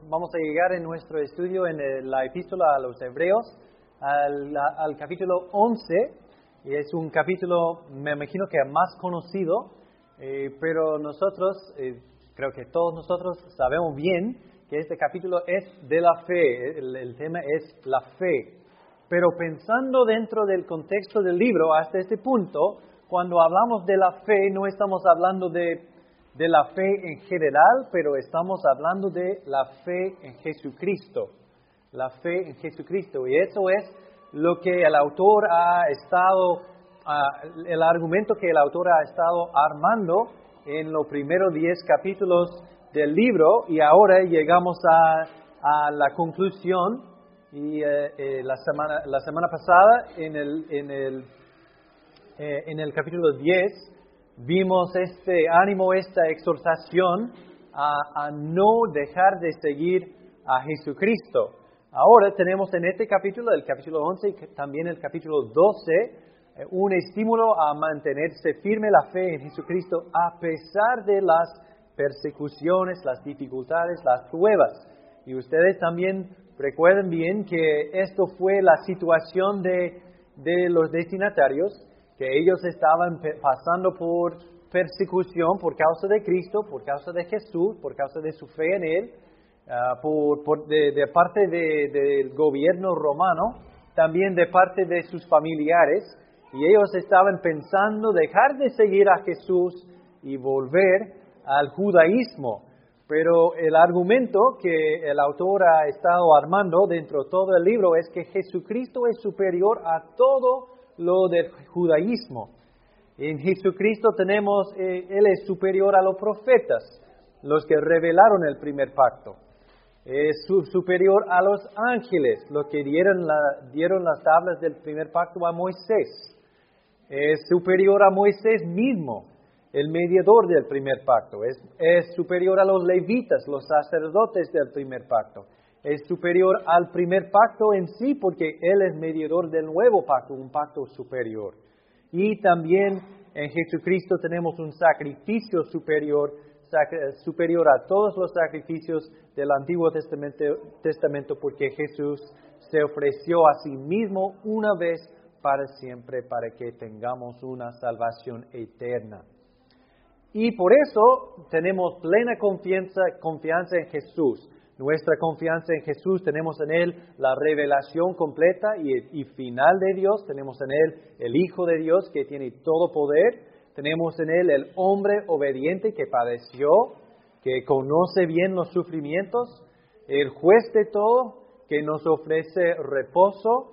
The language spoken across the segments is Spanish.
vamos a llegar en nuestro estudio en la epístola a los Hebreos al capítulo 11. Y es un capítulo, me imagino que más conocido, pero nosotros, creo que todos nosotros sabemos bien que este capítulo es de la fe, el tema es la fe. Pero pensando dentro del contexto del libro hasta este punto, cuando hablamos de la fe, no estamos hablando de la fe en general, pero estamos hablando de la fe en Jesucristo. La fe en Jesucristo. Y eso es lo que el autor ha estado, el argumento que el autor ha estado armando en los primeros 10 capítulos del libro. Y ahora llegamos a la conclusión. Y la semana pasada, en el capítulo 10, vimos este ánimo, esta exhortación a no dejar de seguir a Jesucristo. Ahora tenemos en este capítulo, el capítulo 11 y también el capítulo 12, un estímulo a mantenerse firme la fe en Jesucristo a pesar de las persecuciones, las dificultades, las pruebas. Y ustedes también recuerden bien que esto fue la situación de los destinatarios, que ellos estaban pasando por persecución por causa de Cristo, por causa de Jesús, por causa de su fe en Él, de parte del gobierno romano, también de parte de sus familiares, y ellos estaban pensando dejar de seguir a Jesús y volver al judaísmo. Pero el argumento que el autor ha estado armando dentro de todo el libro es que Jesucristo es superior a todo lo del judaísmo. En Jesucristo tenemos, Él es superior a los profetas, los que revelaron el primer pacto. Es superior a los ángeles, los que dieron las tablas del primer pacto a Moisés. Es superior a Moisés mismo, el mediador del primer pacto. Es superior a los levitas, los sacerdotes del primer pacto. Es superior al primer pacto en sí porque Él es mediador del nuevo pacto, un pacto superior. Y también en Jesucristo tenemos un sacrificio superior a todos los sacrificios del Antiguo Testamento porque Jesús se ofreció a sí mismo una vez para siempre para que tengamos una salvación eterna. Y por eso tenemos plena confianza en Jesús. Nuestra confianza en Jesús, tenemos en Él la revelación completa y final de Dios. Tenemos en Él el Hijo de Dios que tiene todo poder. Tenemos en Él el hombre obediente que padeció, que conoce bien los sufrimientos. El juez de todo que nos ofrece reposo.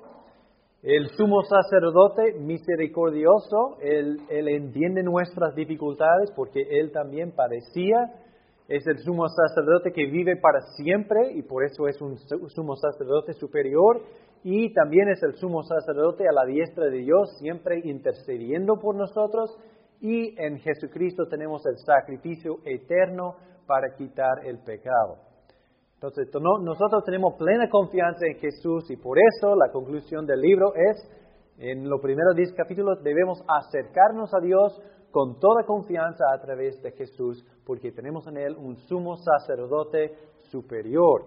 El sumo sacerdote misericordioso, Él entiende nuestras dificultades porque Él también padecía. Es el sumo sacerdote que vive para siempre y por eso es un sumo sacerdote superior. Y también es el sumo sacerdote a la diestra de Dios, siempre intercediendo por nosotros. Y en Jesucristo tenemos el sacrificio eterno para quitar el pecado. Entonces, nosotros tenemos plena confianza en Jesús y por eso la conclusión del libro es, en los primeros 10 capítulos, debemos acercarnos a Dios con toda confianza a través de Jesús, porque tenemos en Él un sumo sacerdote superior.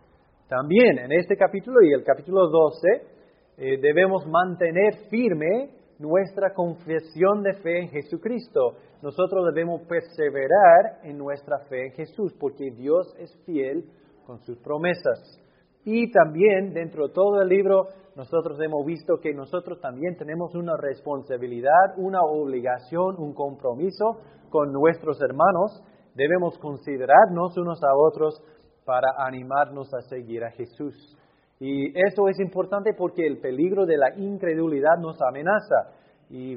También en este capítulo y el capítulo 12, debemos mantener firme nuestra confesión de fe en Jesucristo. Nosotros debemos perseverar en nuestra fe en Jesús, porque Dios es fiel con sus promesas. Y también dentro de todo el libro nosotros hemos visto que nosotros también tenemos una responsabilidad, una obligación, un compromiso con nuestros hermanos. Debemos considerarnos unos a otros para animarnos a seguir a Jesús. Y eso es importante porque el peligro de la incredulidad nos amenaza. Y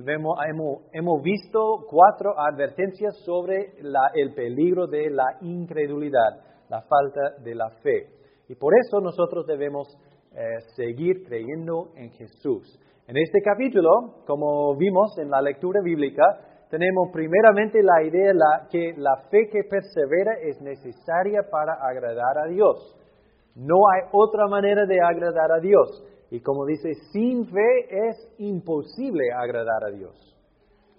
hemos visto 4 advertencias sobre el peligro de la incredulidad, la falta de la fe. Y por eso nosotros debemos seguir creyendo en Jesús. En este capítulo, como vimos en la lectura bíblica, tenemos primeramente la idea que la fe que persevera es necesaria para agradar a Dios. No hay otra manera de agradar a Dios. Y como dice, sin fe es imposible agradar a Dios.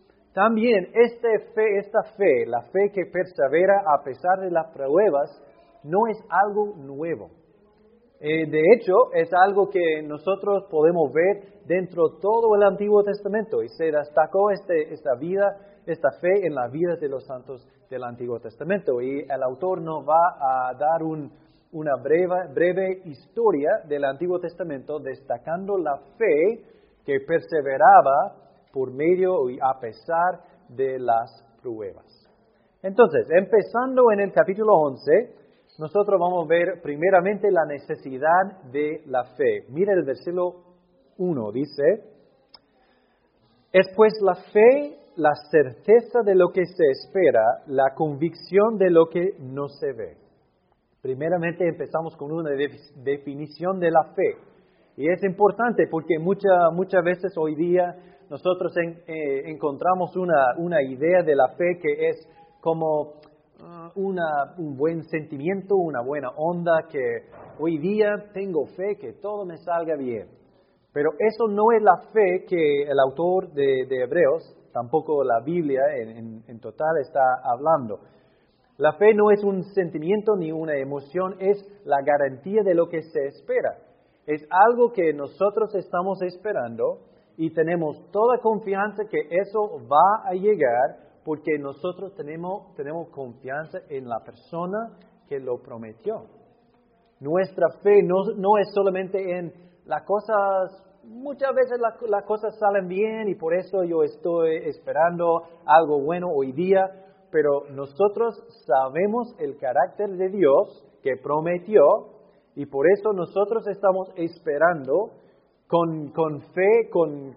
También esta fe, la fe que persevera a pesar de las pruebas, no es algo nuevo. De hecho, es algo que nosotros podemos ver dentro de todo el Antiguo Testamento y se destacó esta fe en las vidas de los santos del Antiguo Testamento. Y el autor nos va a dar una breve historia del Antiguo Testamento destacando la fe que perseveraba por medio y a pesar de las pruebas. Entonces, empezando en el capítulo 11, nosotros vamos a ver primeramente la necesidad de la fe. Mira el versículo 1, dice, es pues la fe, la certeza de lo que se espera, la convicción de lo que no se ve. Primeramente empezamos con una definición de la fe. Y es importante porque muchas veces hoy día nosotros encontramos una idea de la fe que es como un buen sentimiento, una buena onda, que hoy día tengo fe que todo me salga bien. Pero eso no es la fe que el autor de Hebreos, tampoco la Biblia en total está hablando. La fe no es un sentimiento ni una emoción, es la garantía de lo que se espera. Es algo que nosotros estamos esperando y tenemos toda confianza que eso va a llegar porque nosotros tenemos confianza en la persona que lo prometió. Nuestra fe no es solamente en las cosas, muchas veces las cosas salen bien y por eso yo estoy esperando algo bueno hoy día, pero nosotros sabemos el carácter de Dios que prometió y por eso nosotros estamos esperando con fe, con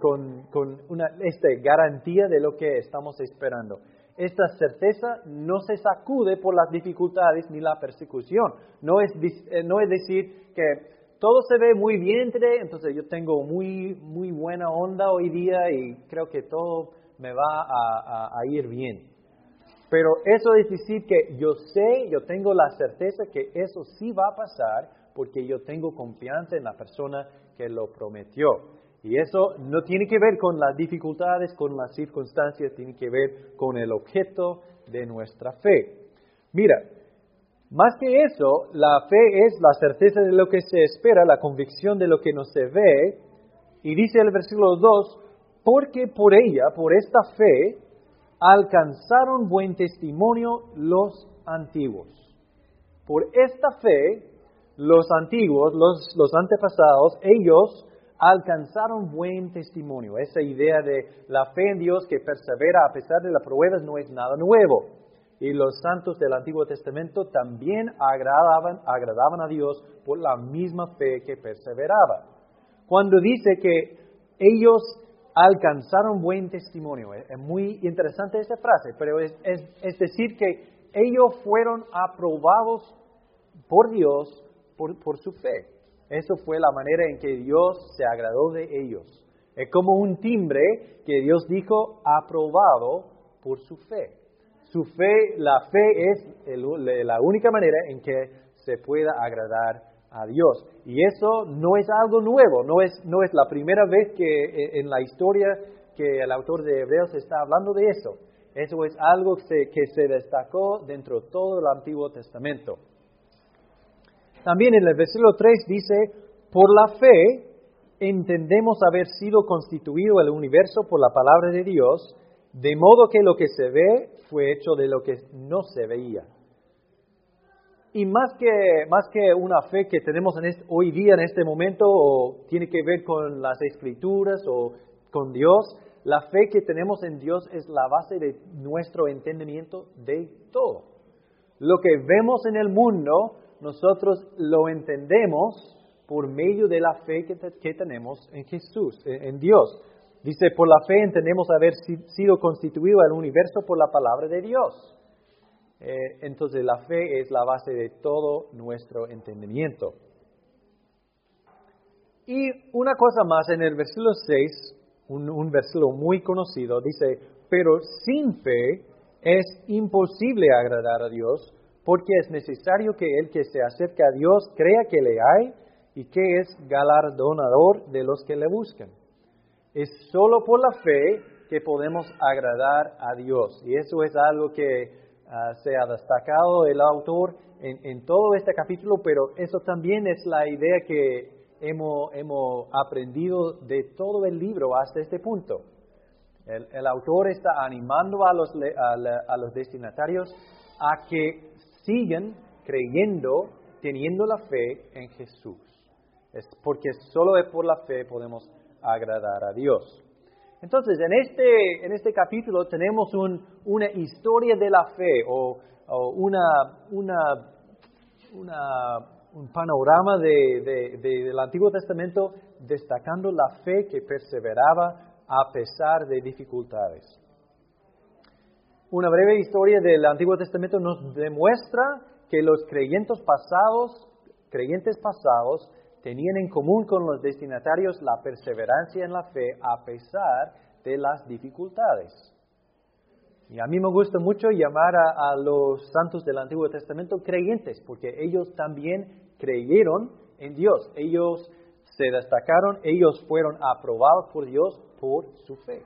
esta garantía de lo que estamos esperando. Esta certeza no se sacude por las dificultades ni la persecución. No es decir que todo se ve muy bien today, entonces yo tengo muy buena onda hoy día y creo que todo me va a ir bien. Pero eso es decir que yo tengo la certeza que eso sí va a pasar porque yo tengo confianza en la persona que lo prometió. Y eso no tiene que ver con las dificultades, con las circunstancias, tiene que ver con el objeto de nuestra fe. Mira, más que eso, la fe es la certeza de lo que se espera, la convicción de lo que no se ve. Y dice el versículo 2, porque por ella, por esta fe, alcanzaron buen testimonio los antiguos. Por esta fe, los antiguos, los antepasados, ellos alcanzaron buen testimonio. Esa idea de la fe en Dios que persevera a pesar de las pruebas no es nada nuevo. Y los santos del Antiguo Testamento también agradaban a Dios por la misma fe que perseveraba. Cuando dice que ellos alcanzaron buen testimonio, es muy interesante esa frase, pero es decir que ellos fueron aprobados por Dios por su fe. Eso fue la manera en que Dios se agradó de ellos. Es como un timbre que Dios dijo aprobado por su fe. Su fe, la fe es la única manera en que se pueda agradar a Dios. Y eso no es algo nuevo, no es la primera vez que en la historia que el autor de Hebreos está hablando de eso. Eso es algo que se destacó dentro de todo el Antiguo Testamento. También en el versículo 3 dice, por la fe entendemos haber sido constituido el universo por la palabra de Dios, de modo que lo que se ve fue hecho de lo que no se veía. Y más que una fe que tenemos hoy día, en este momento, o tiene que ver con las Escrituras o con Dios, la fe que tenemos en Dios es la base de nuestro entendimiento de todo. Lo que vemos en el mundo, nosotros lo entendemos por medio de la fe que tenemos en Jesús, en Dios. Dice, por la fe entendemos haber sido constituido el universo por la palabra de Dios. Entonces la fe es la base de todo nuestro entendimiento. Y una cosa más, en el versículo 6, un versículo muy conocido, dice, pero sin fe es imposible agradar a Dios, porque es necesario que el que se acerca a Dios crea que le hay y que es galardonador de los que le buscan. Es solo por la fe que podemos agradar a Dios. Y eso es algo que se ha destacado el autor en todo este capítulo, pero eso también es la idea que hemos aprendido de todo el libro hasta este punto. El autor está animando a los destinatarios a que sigan creyendo, teniendo la fe en Jesús. Es porque solo por la fe podemos agradar a Dios. Entonces, en este capítulo tenemos una historia de la fe o un panorama del Antiguo Testamento destacando la fe que perseveraba a pesar de dificultades. Una breve historia del Antiguo Testamento nos demuestra que los creyentes pasados tenían en común con los destinatarios la perseverancia en la fe a pesar de las dificultades. Y a mí me gusta mucho llamar a los santos del Antiguo Testamento creyentes, porque ellos también creyeron en Dios. Ellos se destacaron, ellos fueron aprobados por Dios por su fe.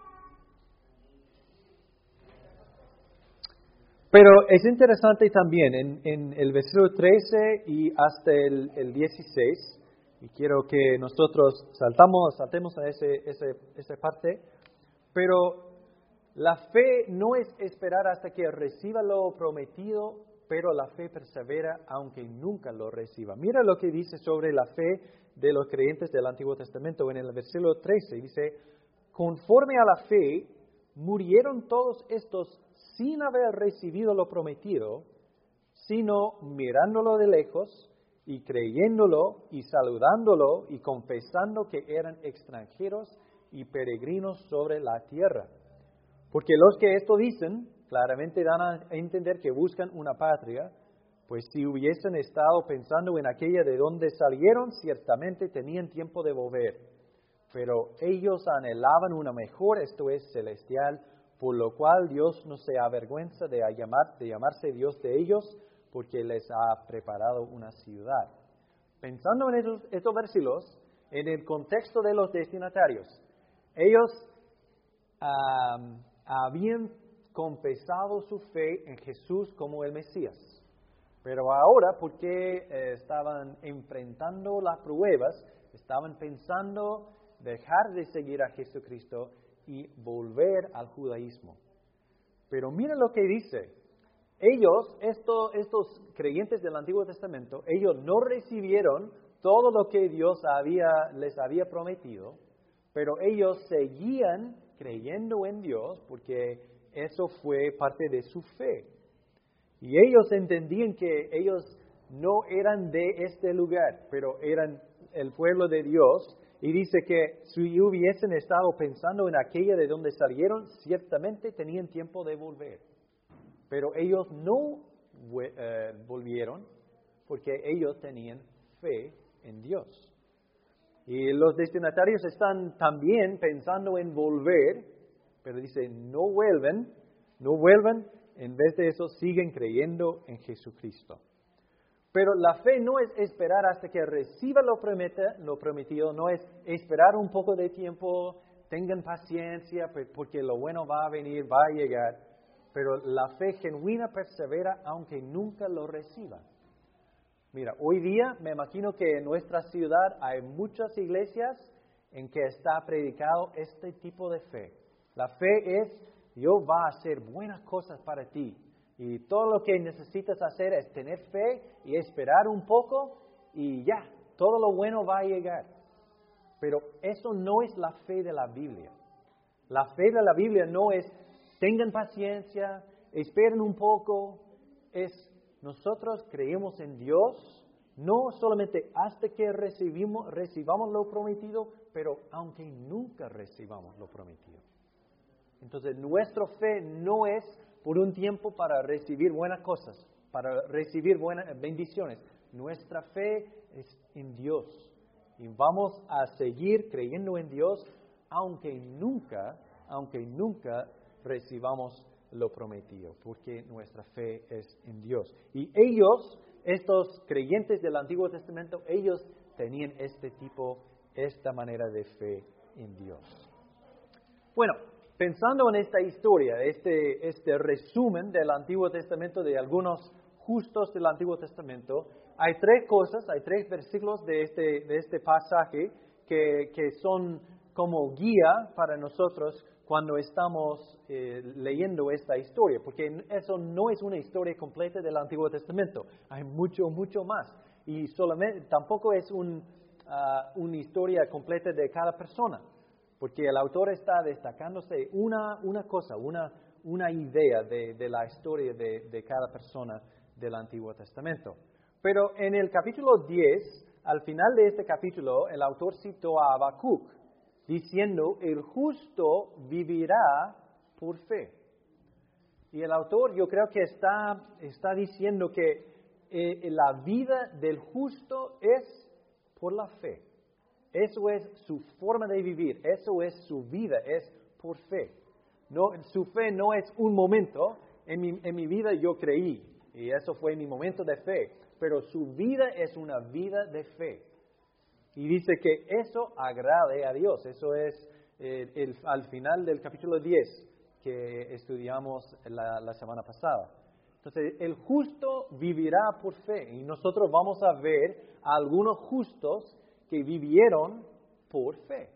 Pero es interesante también en el versículo 13 y hasta el 16, y quiero que nosotros saltemos a esa parte, pero la fe no es esperar hasta que reciba lo prometido, pero la fe persevera aunque nunca lo reciba. Mira lo que dice sobre la fe de los creyentes del Antiguo Testamento en el versículo 13. Dice, conforme a la fe, murieron todos estos sin haber recibido lo prometido, sino mirándolo de lejos y creyéndolo y saludándolo y confesando que eran extranjeros y peregrinos sobre la tierra. Porque los que esto dicen, claramente dan a entender que buscan una patria, pues si hubiesen estado pensando en aquella de donde salieron, ciertamente tenían tiempo de volver. Pero ellos anhelaban una mejor, esto es, celestial, por lo cual Dios no se avergüenza de llamarse Dios de ellos, porque les ha preparado una ciudad. Pensando en estos versículos, en el contexto de los destinatarios, ellos habían confesado su fe en Jesús como el Mesías. Pero ahora, porque estaban enfrentando las pruebas, estaban pensando dejar de seguir a Jesucristo y volver al judaísmo. Pero mira lo que dice. Ellos, estos creyentes del Antiguo Testamento, ellos no recibieron todo lo que Dios les había prometido, pero ellos seguían creyendo en Dios porque eso fue parte de su fe. Y ellos entendían que ellos no eran de este lugar, pero eran el pueblo de Dios. Y dice que si hubiesen estado pensando en aquella de donde salieron, ciertamente tenían tiempo de volver. Pero ellos no volvieron porque ellos tenían fe en Dios. Y los destinatarios están también pensando en volver, pero dice, no vuelven, en vez de eso siguen creyendo en Jesucristo. Pero la fe no es esperar hasta que reciba lo prometido, no es esperar un poco de tiempo, tengan paciencia, porque lo bueno va a venir, va a llegar. Pero la fe genuina persevera aunque nunca lo reciba. Mira, hoy día me imagino que en nuestra ciudad hay muchas iglesias en que está predicado este tipo de fe. La fe es, Dios va a hacer buenas cosas para ti. Y todo lo que necesitas hacer es tener fe y esperar un poco y ya, todo lo bueno va a llegar. Pero eso no es la fe de la Biblia. La fe de la Biblia no es, tengan paciencia, esperen un poco. Es, nosotros creemos en Dios, no solamente hasta que recibamos lo prometido, pero aunque nunca recibamos lo prometido. Entonces, nuestra fe no es por un tiempo para recibir buenas cosas, para recibir buenas bendiciones. Nuestra fe es en Dios. Y vamos a seguir creyendo en Dios, aunque nunca recibamos lo prometido, porque nuestra fe es en Dios. Y ellos, estos creyentes del Antiguo Testamento, ellos tenían esta manera de fe en Dios. Bueno, pensando en esta historia, este resumen del Antiguo Testamento, de algunos justos del Antiguo Testamento, hay tres cosas, hay tres versículos de este pasaje que son como guía para nosotros cuando estamos leyendo esta historia, porque eso no es una historia completa del Antiguo Testamento, hay mucho, mucho más, y tampoco es una historia completa de cada persona, porque el autor está destacándose una cosa, una idea de la historia de cada persona del Antiguo Testamento. Pero en el capítulo 10, al final de este capítulo, el autor citó a Habacuc, diciendo, el justo vivirá por fe. Y el autor, yo creo que está diciendo que la vida del justo es por la fe. Eso es su forma de vivir, eso es su vida, es por fe. No, su fe no es un momento, en mi vida yo creí, y eso fue mi momento de fe, pero su vida es una vida de fe. Y dice que eso agrade a Dios. Eso es al final del capítulo 10 que estudiamos la semana pasada. Entonces, el justo vivirá por fe. Y nosotros vamos a ver a algunos justos que vivieron por fe.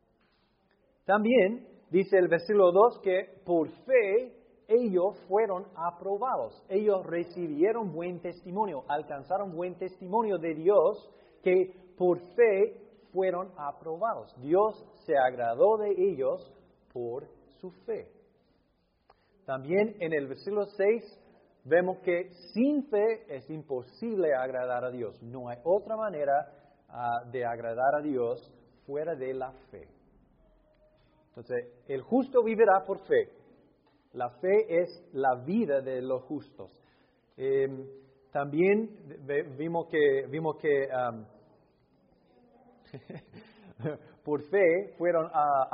También dice el versículo 2 que por fe ellos fueron aprobados. Ellos recibieron buen testimonio, alcanzaron buen testimonio de Dios, que por fe fueron aprobados. Dios se agradó de ellos por su fe. También en el versículo 6 vemos que sin fe es imposible agradar a Dios. No hay otra manera de agradar a Dios fuera de la fe. Entonces, el justo vivirá por fe. La fe es la vida de los justos. También vimos que por fe fueron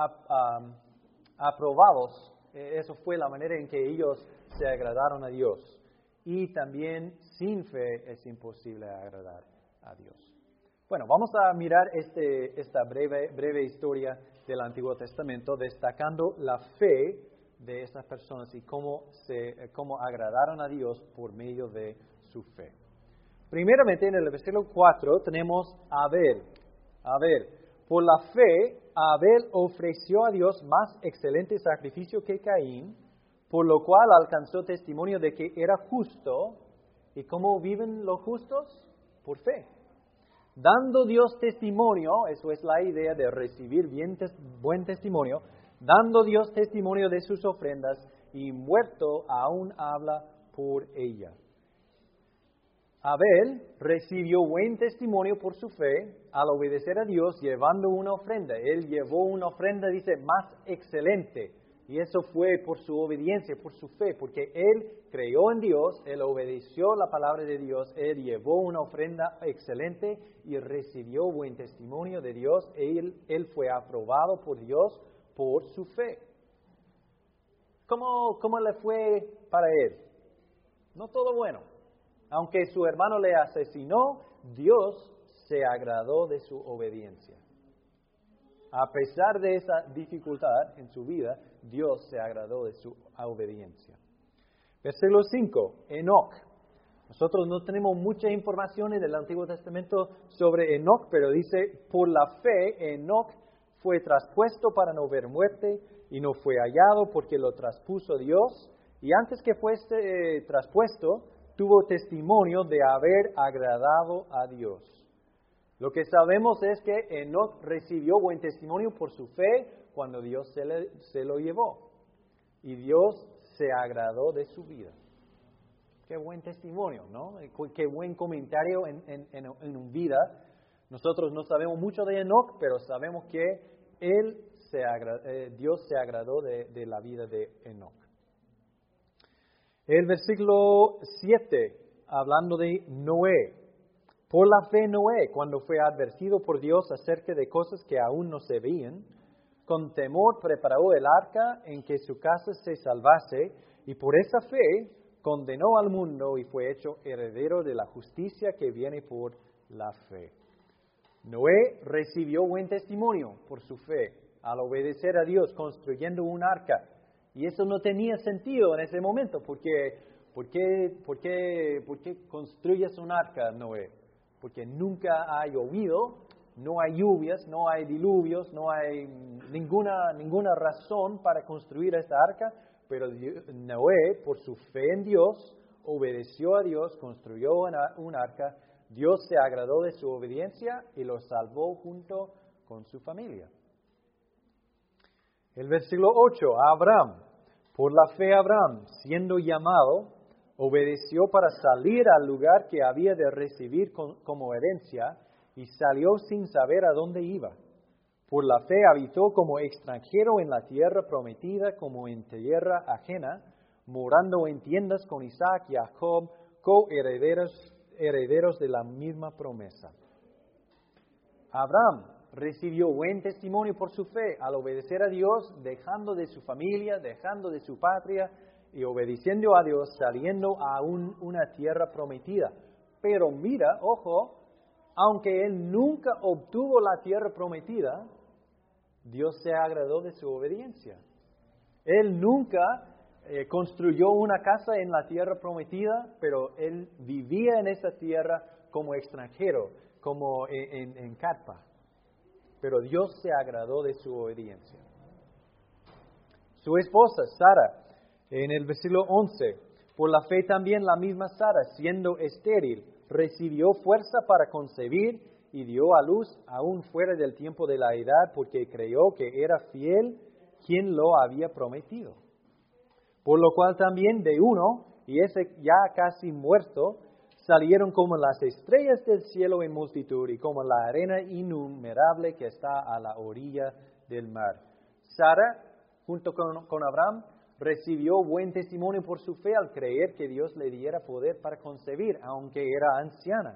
aprobados. Eso fue la manera en que ellos se agradaron a Dios. Y también sin fe es imposible agradar a Dios. Bueno, vamos a mirar esta breve historia del Antiguo Testamento, destacando la fe de estas personas y cómo agradaron a Dios por medio de su fe. Primeramente, en el versículo 4 tenemos a Abel. Por la fe, Abel ofreció a Dios más excelente sacrificio que Caín, por lo cual alcanzó testimonio de que era justo. ¿Y cómo viven los justos? Por fe. Dando Dios testimonio, eso es la idea de recibir buen testimonio, dando Dios testimonio de sus ofrendas, y muerto aún habla por ella. Abel recibió buen testimonio por su fe al obedecer a Dios llevando una ofrenda. Él llevó una ofrenda, dice, más excelente. Y eso fue por su obediencia, por su fe, porque él creyó en Dios, él obedeció la palabra de Dios, él llevó una ofrenda excelente y recibió buen testimonio de Dios. Él fue aprobado por Dios por su fe. ¿Cómo le fue para él? No todo bueno. Aunque su hermano le asesinó, Dios se agradó de su obediencia. A pesar de esa dificultad en su vida, Dios se agradó de su obediencia. Versículo 5, Enoc. Nosotros no tenemos mucha información en el Antiguo Testamento sobre Enoc, pero dice, por la fe, Enoc fue traspuesto para no ver muerte y no fue hallado porque lo traspuso Dios. Y antes que fuese traspuesto, tuvo testimonio de haber agradado a Dios. Lo que sabemos es que Enoc recibió buen testimonio por su fe cuando Dios se lo llevó. Y Dios se agradó de su vida. Qué buen testimonio, ¿no? Qué buen comentario en una vida. Nosotros no sabemos mucho de Enoc, pero sabemos que Dios se agradó de la vida de Enoc. El versículo 7, hablando de Noé. Por la fe Noé, cuando fue advertido por Dios acerca de cosas que aún no se veían, con temor preparó el arca en que su casa se salvase, y por esa fe condenó al mundo y fue hecho heredero de la justicia que viene por la fe. Noé recibió buen testimonio por su fe. al obedecer a Dios, construyendo un arca. Y eso no tenía sentido en ese momento, porque ¿por qué construyes un arca, Noé? Porque nunca ha llovido, no hay lluvias, no hay diluvios, no hay ninguna razón para construir esta arca, pero Noé, por su fe en Dios, obedeció a Dios, construyó un arca, Dios se agradó de su obediencia y lo salvó junto con su familia. El versículo 8, Abraham, por la fe Abraham, siendo llamado, obedeció para salir al lugar que había de recibir como herencia y salió sin saber a dónde iba. Por la fe habitó como extranjero en la tierra prometida, como en tierra ajena, morando en tiendas con Isaac y Jacob, coherederos de la misma promesa. Abraham recibió buen testimonio por su fe al obedecer a Dios, dejando de su familia, dejando de su patria y obedeciendo a Dios, saliendo a una tierra prometida. Pero mira, ojo, aunque él nunca obtuvo la tierra prometida, Dios se agradó de su obediencia. Él nunca construyó una casa en la tierra prometida, pero él vivía en esa tierra como extranjero, como en carpa. Pero Dios se agradó de su obediencia. Su esposa, Sara, en el versículo 11, por la fe también la misma Sara, siendo estéril, recibió fuerza para concebir y dio a luz aún fuera del tiempo de la edad, porque creyó que era fiel quien lo había prometido. Por lo cual también de uno, y ese ya casi muerto, salieron como las estrellas del cielo en multitud y como la arena innumerable que está a la orilla del mar. Sara, junto con Abraham, recibió buen testimonio por su fe al creer que Dios le diera poder para concebir, aunque era anciana.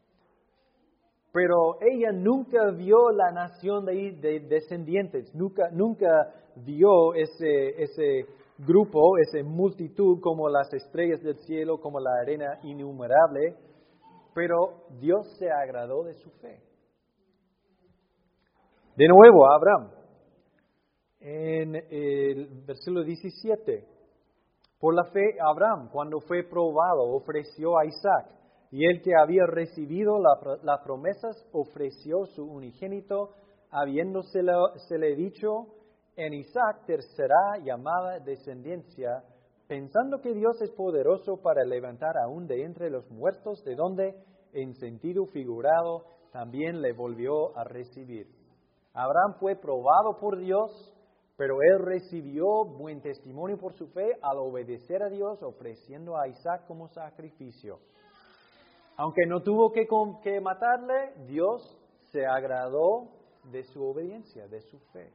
Pero ella nunca vio la nación de descendientes, nunca vio ese grupo, esa multitud como las estrellas del cielo, como la arena innumerable, pero Dios se agradó de su fe. De nuevo, Abraham, en el versículo 17, por la fe Abraham, cuando fue probado, ofreció a Isaac, y el que había recibido las promesas ofreció su unigénito, habiéndosele dicho, en Isaac te será llamada descendencia, pensando que Dios es poderoso para levantar aún de entre los muertos, de donde, en sentido figurado, también le volvió a recibir. Abraham fue probado por Dios, pero él recibió buen testimonio por su fe al obedecer a Dios, ofreciendo a Isaac como sacrificio. Aunque no tuvo que matarle, Dios se agradó de su obediencia, de su fe.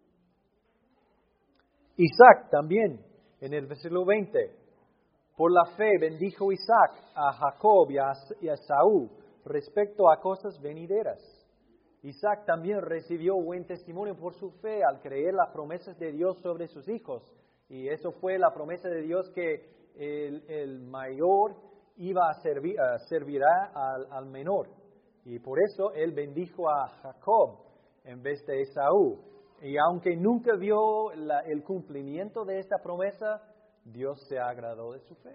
Isaac también, en el versículo 20, por la fe bendijo Isaac a Jacob y a Esaú respecto a cosas venideras. Isaac también recibió buen testimonio por su fe al creer las promesas de Dios sobre sus hijos. Y eso fue la promesa de Dios que el mayor servirá al menor. Y por eso él bendijo a Jacob en vez de Esaú. Y aunque nunca vio el cumplimiento de esta promesa, Dios se agradó de su fe.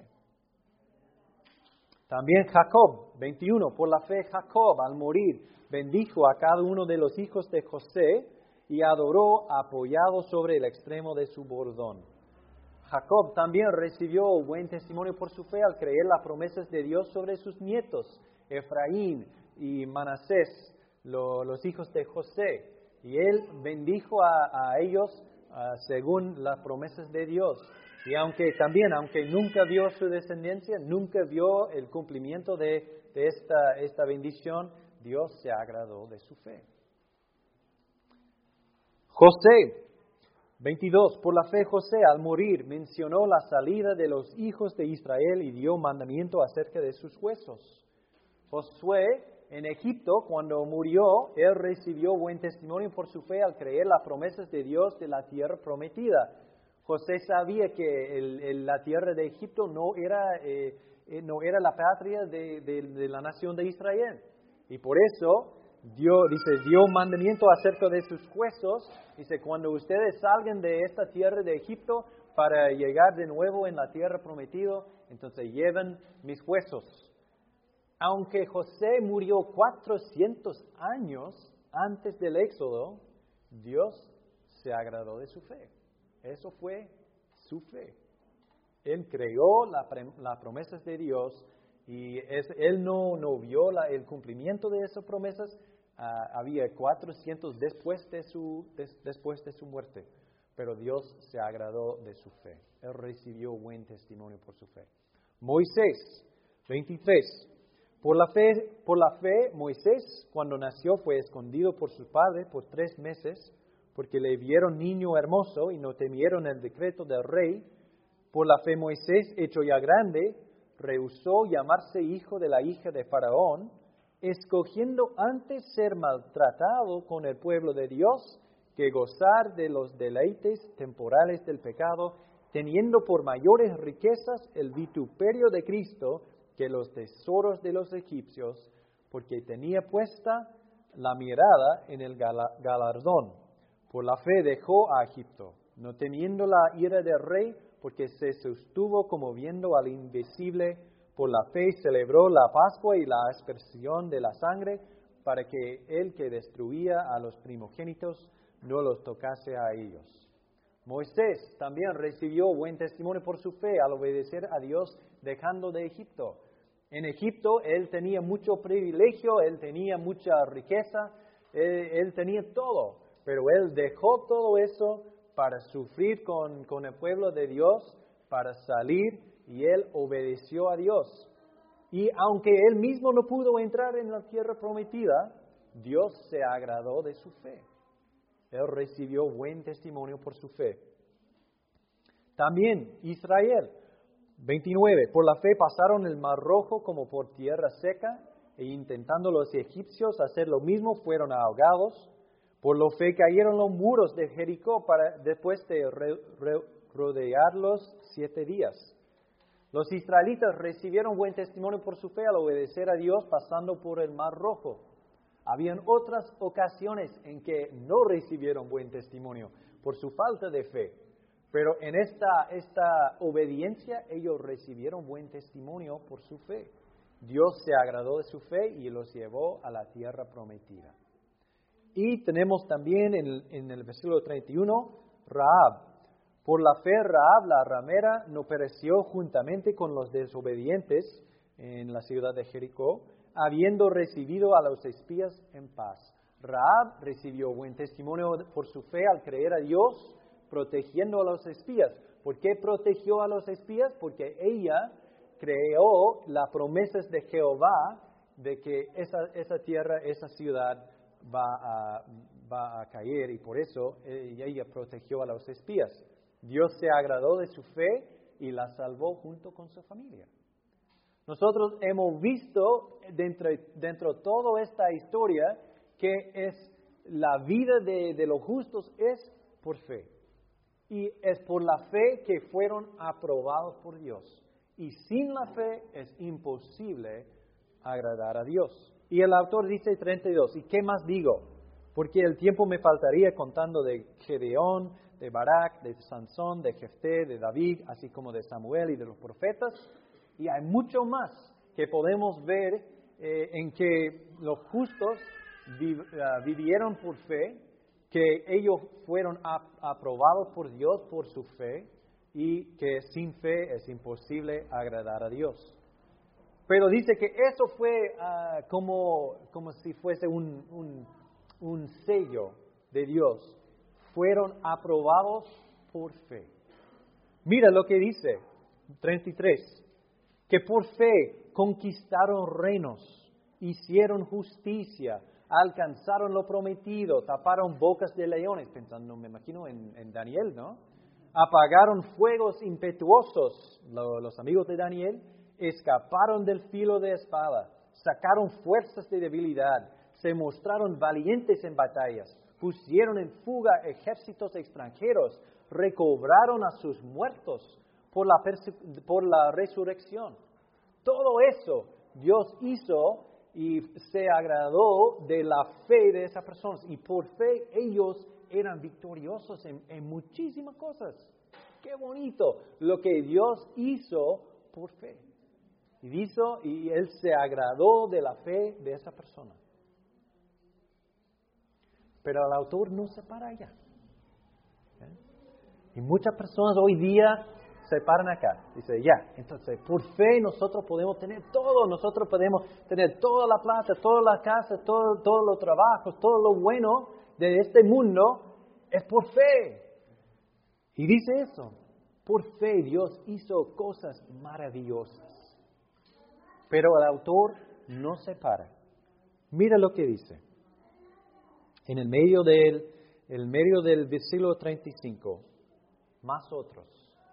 También Jacob, 21, por la fe Jacob al morir bendijo a cada uno de los hijos de José y adoró apoyado sobre el extremo de su bordón. Jacob también recibió buen testimonio por su fe al creer las promesas de Dios sobre sus nietos, Efraín y Manasés, los hijos de José. Y él bendijo a ellos según las promesas de Dios. Y aunque nunca vio su descendencia, nunca vio el cumplimiento de esta bendición, Dios se agradó de su fe. José, 22, por la fe José al morir mencionó la salida de los hijos de Israel y dio mandamiento acerca de sus huesos. Josué, en Egipto, cuando murió, él recibió buen testimonio por su fe al creer las promesas de Dios de la tierra prometida. José sabía que la tierra de Egipto no era la patria de la nación de Israel. Y por eso dio mandamiento acerca de sus huesos. Dice, cuando ustedes salgan de esta tierra de Egipto para llegar de nuevo en la tierra prometida, entonces lleven mis huesos. Aunque José murió 400 años antes del Éxodo, Dios se agradó de su fe. Eso fue su fe. Él creyó las promesas de Dios y él no vio el cumplimiento de esas promesas. Había 400 después de su muerte. Pero Dios se agradó de su fe. Él recibió buen testimonio por su fe. Moisés, 23. Por la fe, Moisés, cuando nació, fue escondido por su padre por 3 meses, porque le vieron niño hermoso y no temieron el decreto del rey. Por la fe, Moisés, hecho ya grande, rehusó llamarse hijo de la hija de Faraón, escogiendo antes ser maltratado con el pueblo de Dios que gozar de los deleites temporales del pecado, teniendo por mayores riquezas el vituperio de Cristo que los tesoros de los egipcios, porque tenía puesta la mirada en el galardón. Por la fe dejó a Egipto, no temiendo la ira del rey, porque se sostuvo como viendo al invisible. Por la fe celebró la Pascua y la aspersión de la sangre, para que el que destruía a los primogénitos no los tocase a ellos. Moisés también recibió buen testimonio por su fe al obedecer a Dios dejando de Egipto. En Egipto él tenía mucho privilegio, él tenía mucha riqueza, él tenía todo, pero él dejó todo eso para sufrir con el pueblo de Dios, para salir, y él obedeció a Dios. Y aunque él mismo no pudo entrar en la tierra prometida, Dios se agradó de su fe. Él recibió buen testimonio por su fe. También Israel, 29. Por la fe pasaron el Mar Rojo como por tierra seca, e intentando los egipcios hacer lo mismo, fueron ahogados. Por la fe cayeron los muros de Jericó después de rodearlos 7 días. Los israelitas recibieron buen testimonio por su fe al obedecer a Dios pasando por el Mar Rojo. Habían otras ocasiones en que no recibieron buen testimonio por su falta de fe. Pero en esta obediencia ellos recibieron buen testimonio por su fe. Dios se agradó de su fe y los llevó a la tierra prometida. Y tenemos también en el versículo 31, Rahab. Por la fe, Rahab, la ramera, no pereció juntamente con los desobedientes en la ciudad de Jericó, habiendo recibido a los espías en paz. Rahab recibió buen testimonio por su fe al creer a Dios, protegiendo a los espías. ¿Por qué protegió a los espías? Porque ella creó las promesas de Jehová de que esa tierra, esa ciudad va a caer, y por eso ella protegió a los espías. Dios se agradó de su fe y la salvó junto con su familia. Nosotros hemos visto dentro de toda esta historia que es la vida de los justos es por fe. Y es por la fe que fueron aprobados por Dios. Y sin la fe es imposible agradar a Dios. Y el autor dice 32, ¿y qué más digo? Porque el tiempo me faltaría contando de Gedeón, de Barak, de Sansón, de Jefté, de David, así como de Samuel y de los profetas. Y hay mucho más que podemos ver en que los justos vivieron por fe, que ellos fueron aprobados por Dios por su fe, y que sin fe es imposible agradar a Dios. Pero dice que eso fue como si fuese un sello de Dios. Fueron aprobados por fe. Mira lo que dice 33. Que por fe conquistaron reinos, hicieron justicia, alcanzaron lo prometido, taparon bocas de leones, pensando, me imagino, en Daniel, ¿no? Apagaron fuegos impetuosos, los amigos de Daniel, escaparon del filo de espada, sacaron fuerzas de debilidad, se mostraron valientes en batallas, pusieron en fuga ejércitos extranjeros, recobraron a sus muertos por la resurrección. Todo eso Dios hizo y se agradó de la fe de esas personas. Y por fe ellos eran victoriosos en muchísimas cosas. ¡Qué bonito! Lo que Dios hizo por fe. Y Él se agradó de la fe de esa persona. Pero el autor no se para allá. Y muchas personas hoy día se paran acá. Dice, ya, entonces por fe nosotros podemos tener todo. Nosotros podemos tener toda la plata, toda la casa, todos los trabajos, todo lo bueno de este mundo. Es por fe. Y dice eso. Por fe Dios hizo cosas maravillosas. Pero el autor no se para. Mira lo que dice. En el medio del versículo 35, más otros.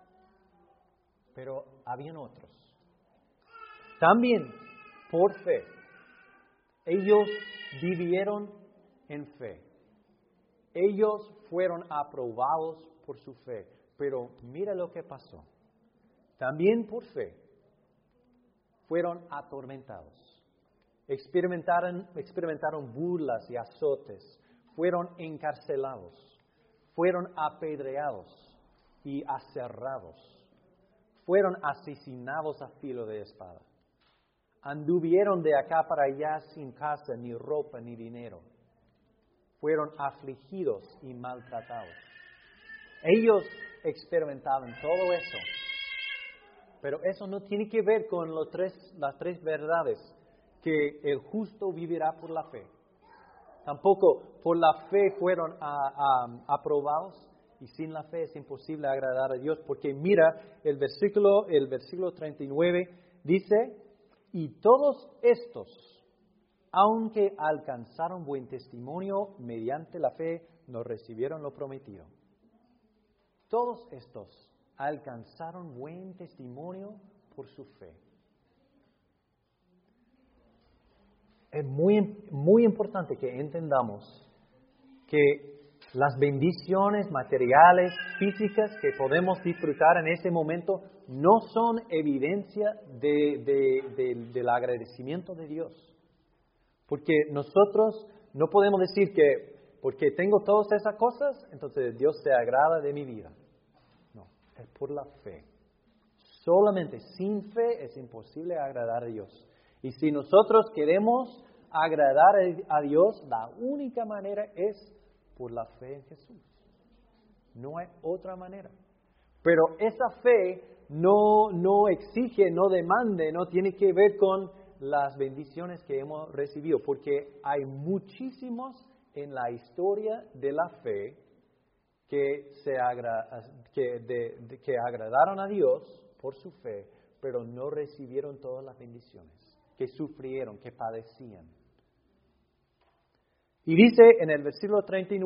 Pero habían otros. También por fe. Ellos vivieron en fe. Ellos fueron aprobados por su fe. Pero mira lo que pasó. También por fe fueron atormentados. Experimentaron burlas y azotes. Fueron encarcelados. Fueron apedreados y aserrados. Fueron asesinados a filo de espada. Anduvieron de acá para allá sin casa, ni ropa, ni dinero. Fueron afligidos y maltratados. Ellos experimentaban todo eso. Pero eso no tiene que ver con las tres verdades. Que el justo vivirá por la fe. Tampoco por la fe fueron aprobados. Y sin la fe es imposible agradar a Dios. Porque mira, el versículo 39 dice, y todos estos, aunque alcanzaron buen testimonio mediante la fe, no recibieron lo prometido. Todos estos alcanzaron buen testimonio por su fe. Es muy importante que entendamos que las bendiciones materiales, físicas que podemos disfrutar en este momento no son evidencia del agradecimiento de Dios. Porque nosotros no podemos decir que porque tengo todas esas cosas, entonces Dios se agrada de mi vida. No, es por la fe. Solamente sin fe es imposible agradar a Dios. Y si nosotros queremos agradar a Dios, la única manera es por la fe en Jesús. No hay otra manera. Pero esa fe no exige, no demande, no tiene que ver con las bendiciones que hemos recibido, porque hay muchísimos en la historia de la fe que agradaron a Dios por su fe, pero no recibieron todas las bendiciones, que sufrieron, que padecían. Y dice en el versículo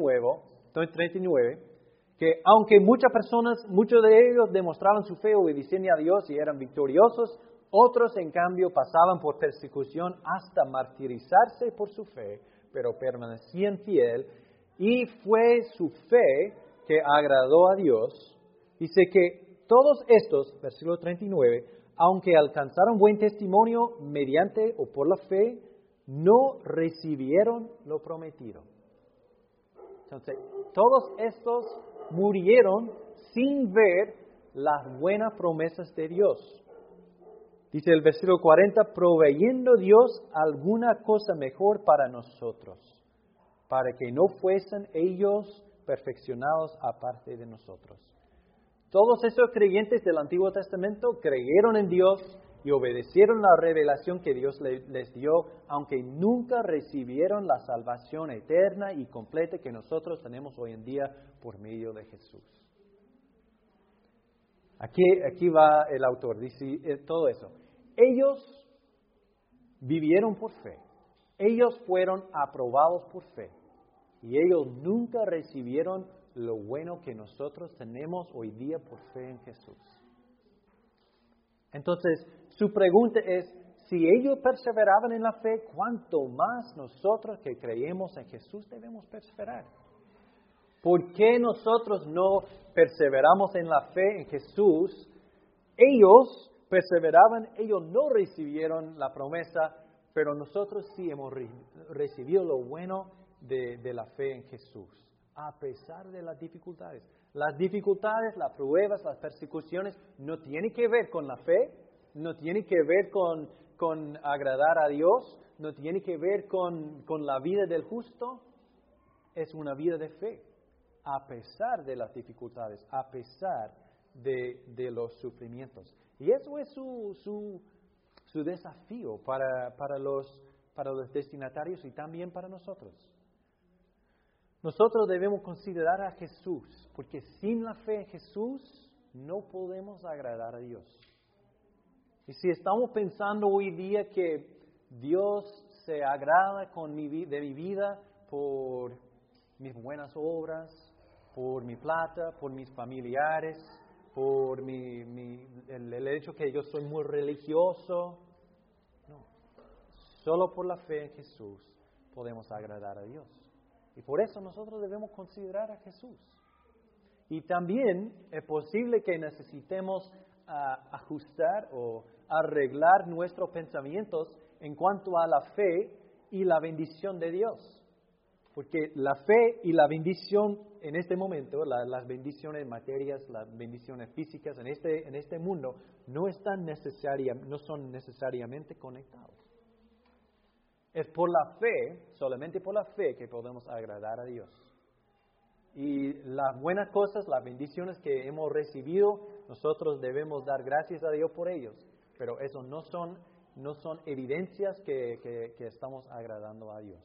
39 que aunque muchos de ellos demostraban su fe obedeciendo a Dios y eran victoriosos, otros en cambio pasaban por persecución hasta martirizarse por su fe, pero permanecían fiel, y fue su fe que agradó a Dios. Dice que todos estos, versículo 39, aunque alcanzaron buen testimonio mediante o por la fe, no recibieron lo prometido. Entonces, todos estos murieron sin ver las buenas promesas de Dios. Dice el versículo 40, proveyendo Dios alguna cosa mejor para nosotros, para que no fuesen ellos perfeccionados aparte de nosotros. Todos esos creyentes del Antiguo Testamento creyeron en Dios y obedecieron la revelación que Dios les dio, aunque nunca recibieron la salvación eterna y completa que nosotros tenemos hoy en día por medio de Jesús. Aquí va el autor, dice todo eso. Ellos vivieron por fe. Ellos fueron aprobados por fe. Y ellos nunca recibieron lo bueno que nosotros tenemos hoy día por fe en Jesús. Entonces, su pregunta es, si ellos perseveraban en la fe, ¿cuánto más nosotros que creemos en Jesús debemos perseverar? ¿Por qué nosotros no perseveramos en la fe en Jesús? Ellos perseveraban, ellos no recibieron la promesa, pero nosotros sí hemos recibido lo bueno de la fe en Jesús, a pesar de las dificultades. Las dificultades, las pruebas, las persecuciones no tienen que ver con la fe, no tienen que ver con agradar a Dios, no tiene que ver con la vida del justo. Es una vida de fe, a pesar de las dificultades, a pesar de los sufrimientos. Y eso es su desafío para los destinatarios y también para nosotros. Nosotros debemos considerar a Jesús, porque sin la fe en Jesús no podemos agradar a Dios. Y si estamos pensando hoy día que Dios se agrada de mi vida por mis buenas obras, por mi plata, por mis familiares, por el hecho que yo soy muy religioso. No, solo por la fe en Jesús podemos agradar a Dios. Y por eso nosotros debemos considerar a Jesús. Y también es posible que necesitemos ajustar o arreglar nuestros pensamientos en cuanto a la fe y la bendición de Dios. Porque la fe y la bendición en este momento, las bendiciones materias, las bendiciones físicas en este mundo, no son necesariamente conectados. Es por la fe, solamente por la fe, que podemos agradar a Dios. Y las buenas cosas, las bendiciones que hemos recibido, nosotros debemos dar gracias a Dios por ellos. Pero eso no son evidencias que estamos agradando a Dios.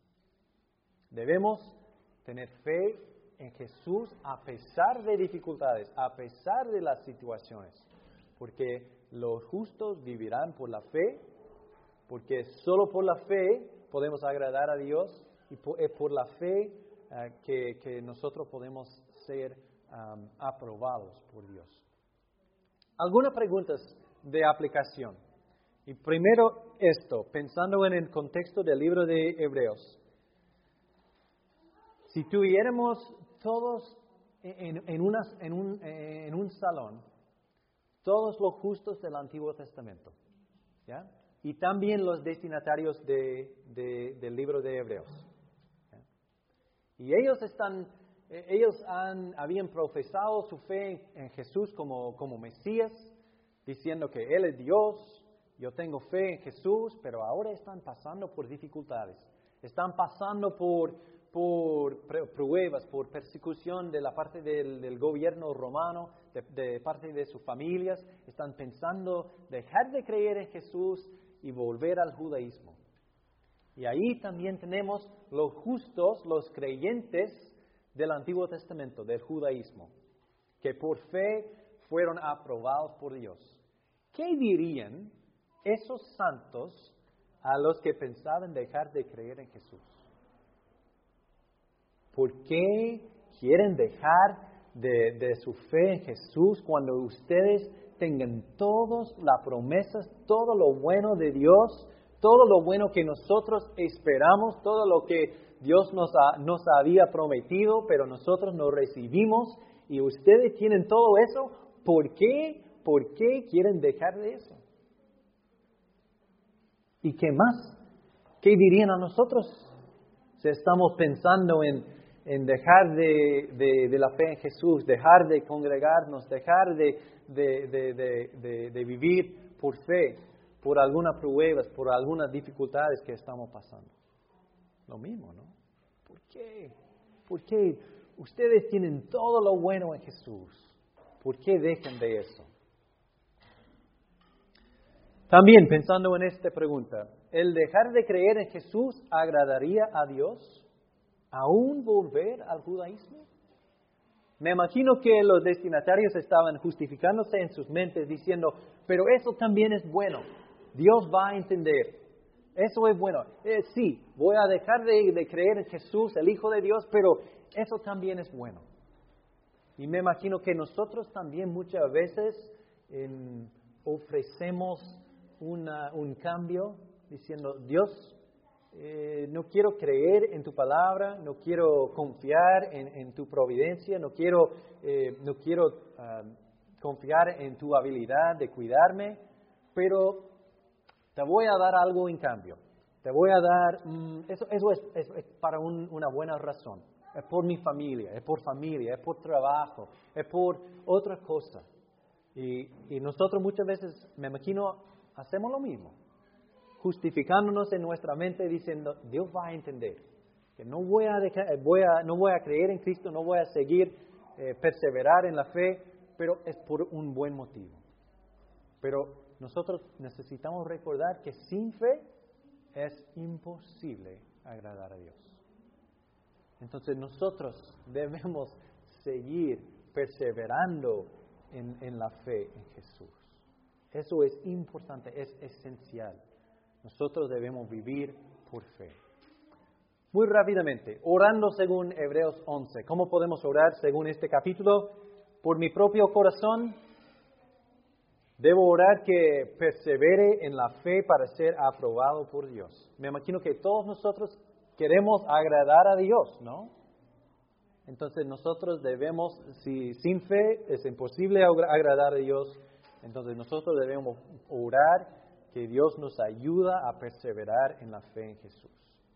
Debemos tener fe en Jesús a pesar de dificultades, a pesar de las situaciones. Porque los justos vivirán por la fe, porque solo por la fe podemos agradar a Dios y es por la fe que nosotros podemos ser aprobados por Dios. Algunas preguntas de aplicación. Y primero esto, pensando en el contexto del libro de Hebreos. Si tuviéramos todos en un salón, todos los justos del Antiguo Testamento, ¿ya? Y también los destinatarios del libro de Hebreos. ¿Ya? Y ellos habían profesado su fe en Jesús como Mesías, diciendo que Él es Dios, yo tengo fe en Jesús, pero ahora están pasando por dificultades. Están pasando por pruebas, por persecución de la parte del gobierno romano, de parte de sus familias. Están pensando dejar de creer en Jesús y volver al judaísmo. Y ahí también tenemos los justos, los creyentes del Antiguo Testamento, del judaísmo, que por fe fueron aprobados por Dios. ¿Qué dirían esos santos a los que pensaban dejar de creer en Jesús? ¿Por qué quieren dejar de su fe en Jesús cuando ustedes tengan todas las promesas, todo lo bueno de Dios, todo lo bueno que nosotros esperamos, todo lo que Dios nos había prometido, pero nosotros no recibimos y ustedes tienen todo eso? ¿Por qué? ¿Por qué quieren dejar de eso? ¿Y qué más? ¿Qué dirían a nosotros si estamos pensando en dejar de la fe en Jesús, dejar de congregarnos, dejar de vivir por fe, por algunas pruebas, por algunas dificultades que estamos pasando? Lo mismo, ¿no? ¿Por qué? ¿Por qué? Ustedes tienen todo lo bueno en Jesús. ¿Por qué dejan de eso? También pensando en esta pregunta, ¿el dejar de creer en Jesús agradaría a Dios? ¿Aún volver al judaísmo? Me imagino que los destinatarios estaban justificándose en sus mentes diciendo, pero eso también es bueno, Dios va a entender, eso es bueno. Sí, voy a dejar de creer en Jesús, el Hijo de Dios, pero eso también es bueno. Y me imagino que nosotros también muchas veces ofrecemos un cambio diciendo, Dios, no quiero creer en tu palabra, no quiero confiar en tu providencia, no quiero confiar en tu habilidad de cuidarme, pero te voy a dar algo en cambio. Te voy a dar, eso es para una buena razón. Es por mi familia, es por trabajo, es por otra cosa. Y nosotros muchas veces, me imagino, hacemos lo mismo. Justificándonos en nuestra mente diciendo, Dios va a entender. Que no voy a creer en Cristo, no voy a seguir, perseverar en la fe, pero es por un buen motivo. Pero nosotros necesitamos recordar que sin fe es imposible agradar a Dios. Entonces nosotros debemos seguir perseverando en la fe en Jesús. Eso es importante, es esencial. Nosotros debemos vivir por fe. Muy rápidamente, orando según Hebreos 11. ¿Cómo podemos orar según este capítulo? Por mi propio corazón, debo orar que persevere en la fe para ser aprobado por Dios. Me imagino que todos nosotros queremos agradar a Dios, ¿no? Entonces nosotros debemos, si sin fe es imposible agradar a Dios, entonces nosotros debemos orar que Dios nos ayuda a perseverar en la fe en Jesús.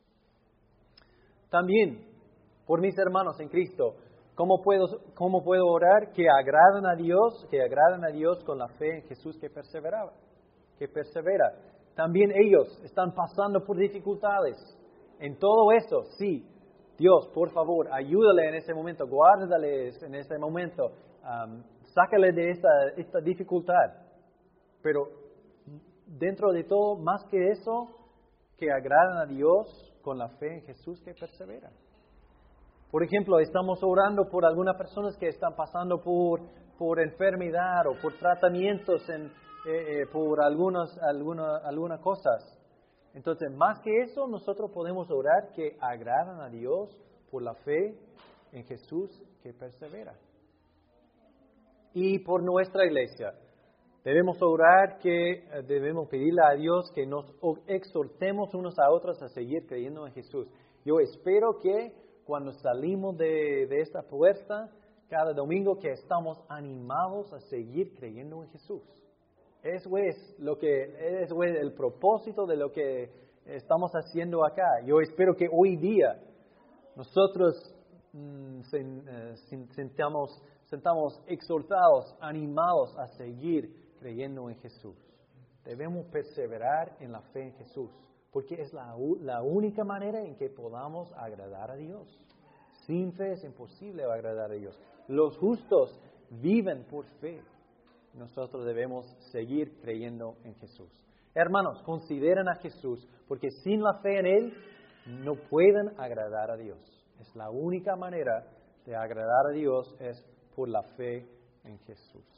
También, por mis hermanos en Cristo, ¿cómo puedo orar que agraden a Dios con la fe en Jesús que persevera? También ellos están pasando por dificultades. En todo eso, sí, Dios, por favor, ayúdale en ese momento, guárdales en ese momento, sácale de esta dificultad. Pero dentro de todo, más que eso, que agradan a Dios con la fe en Jesús que persevera. Por ejemplo, estamos orando por algunas personas que están pasando por enfermedad o por tratamientos por algunas cosas. Entonces, más que eso, nosotros podemos orar que agradan a Dios por la fe en Jesús que persevera. Y por nuestra iglesia, debemos orar debemos pedirle a Dios que nos exhortemos unos a otros a seguir creyendo en Jesús. Yo espero que cuando salimos de esta puerta, cada domingo, que estamos animados a seguir creyendo en Jesús. Eso es el propósito de lo que estamos haciendo acá. Yo espero que hoy día nosotros sentamos exhortados, animados a seguir creyendo en Jesús. Debemos perseverar en la fe en Jesús, porque es la única manera en que podamos agradar a Dios. Sin fe es imposible agradar a Dios. Los justos viven por fe. Nosotros debemos seguir creyendo en Jesús. Hermanos, consideren a Jesús, porque sin la fe en Él no pueden agradar a Dios. Es la única manera de agradar a Dios es por la fe en Jesús.